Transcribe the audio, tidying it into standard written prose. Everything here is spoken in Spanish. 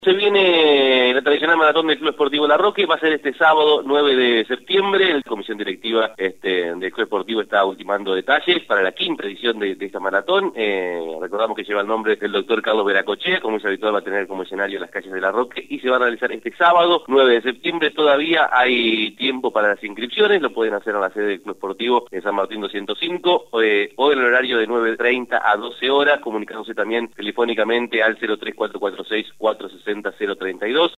Se viene la tradicional maratón del Club Esportivo La Roque, va a ser este sábado 9 de septiembre. La comisión directiva del Club Esportivo está ultimando detalles para la quinta edición de esta maratón. Recordamos que lleva el nombre del doctor Carlos Veracochea, como es habitual va a tener como escenario las calles de La Roque, y se va a realizar este sábado 9 de septiembre. Todavía hay tiempo para las inscripciones, lo pueden hacer en la sede del Club Esportivo en San Martín 205, o en el horario de 9:30 a 12 horas, comunicándose también telefónicamente al 03446 460 032.